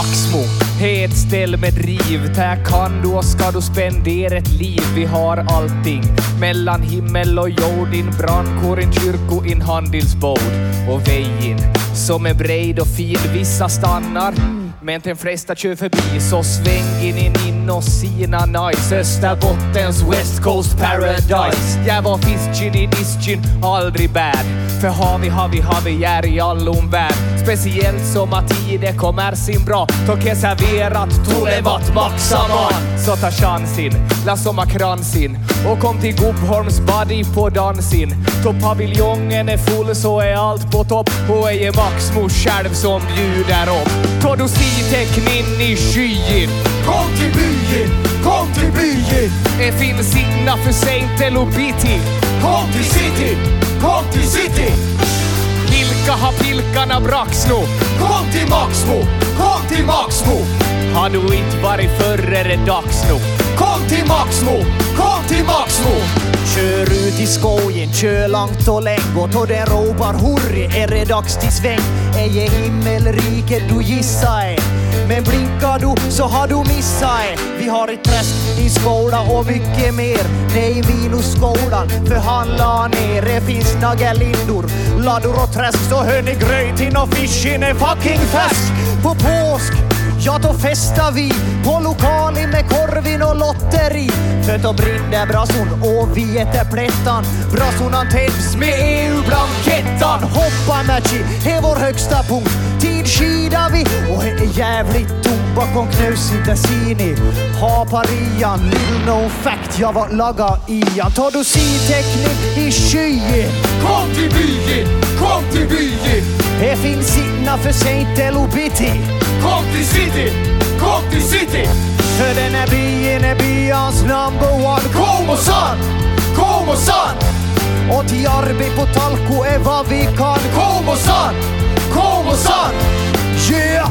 Maxmo, ett ställ med driv. Där kan du och ska du spendera ett liv. Vi har allting mellan himmel och jord. In brandkår, in kyrko, in handelsbord. Och vägen som är bred och fin. Vissa stannar, men de flesta kör förbi. Så sväng in och sina nice. Österbottens West Coast Paradise. Jag var fiskin i diskin, aldrig bad. För har vi är i allom värld. Speciellt som att tiden kommer sin bra. Toke serverat, tulevat maxaman. Så ta chansin, la somma kransin. Och kom till Gubbholms body på dansin. Då paviljongen är full så är allt på topp. Och är Maxmo själv som bjuder upp. Då du tecknin i skyn. Kom till byen, kom till byen. Det finns inga för sent eller bitti. Kom till city, kom till city. Vilka har pilkarna Braxno? Kom till Maxmo, kom till Maxmo. Har du inte varit förr är det dags nu. Kom till Maxmo, kom till Maxmo. Kör ut i skogen, kör långt och länge. Och då den ropar hurri är det dags till sväng. Är himmelriket du gissar. Men blinkar du så har du missat. Vi har ett träsk, i skola och mycket mer. Nej, minusskolan, för han la ner. Det finns nagelindor, laddor och träsk. Så hör ni grötin och fisken är fucking färsk. På påsk, ja då festar vi på lokali med korvin och lotteri. För då brinner brason och vi äter plättan. Brasonan täpps med EU-blankettan. Hoppa matchi, är vår högsta punkt. Tid skidar vi och är jävligt tom bakom knusintensini. Ha parian, little no fact, jag var laga ian. Tar du teckning i skyen. Kom till byen, kom till byen. Det finns inga för sent eller bitti. Kom till city, kom till city. För den här byen är byans number one. Kom och sann, kom och sann. Och till arbete på Talko är vad vi kan. Kom och sann, kom och sann. Yeah!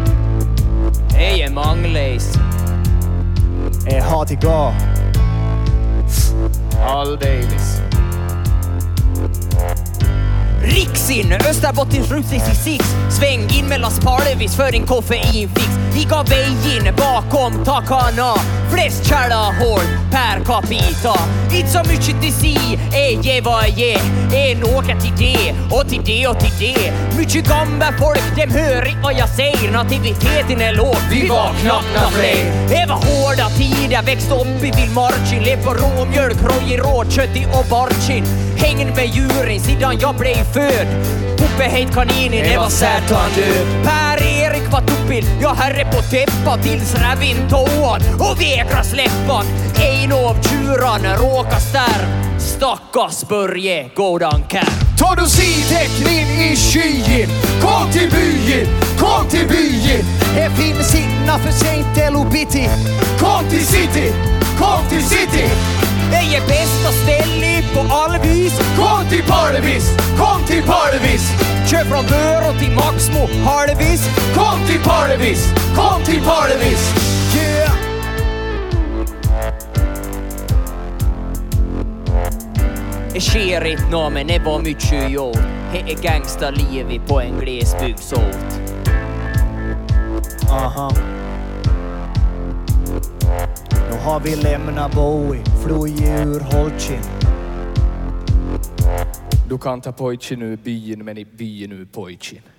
Hej är Mangleis. Har till gå. Alldeles. Riksin, Österbottens Route 66. Sväng in mellan Sparlevis för en koffeinfix. Vi gav vägen bakom takarna. Flest kärla hål per capita. Inte så mycket till si, ge vad ge. En åker till det och till det och till det. Mycket gamla folk, dem hör inte vad jag säger. Nativiteten är låg, vi var knappt fler. Det var hårda tider, växte upp i vildmarkin. Lev på råmjölk, roj, råkött och barkin. Hängen med djuren sedan jag blev född. Puppe heit kaninen, det var särtan död. Per-Erik var tuppil, jag herre på täppa tills rävin tåan och vägra släppan. En av tjuran råkar stärm. Stackars Börje, godan kär. Tar du teckning i skyen. Kom till byen, kom till byen. Det finns inga för sent eller bitti. Kom till city, kom till city. Det är bästa ställe på allvis. Kom till Parlevis, kom till Parlevis. Kör från Börå till Maxmo, Harlevis. Kom till Parlevis, kom till Parlevis. Yeah! Det sker inte nå, men det var mycket gjort. Det är gangsterlivet på en glesbygdsort. Aha. Nu har vi lämnat Bowie, flugit ur Holchin. Du kan ta pojken ur byn, men i byn ur pojken.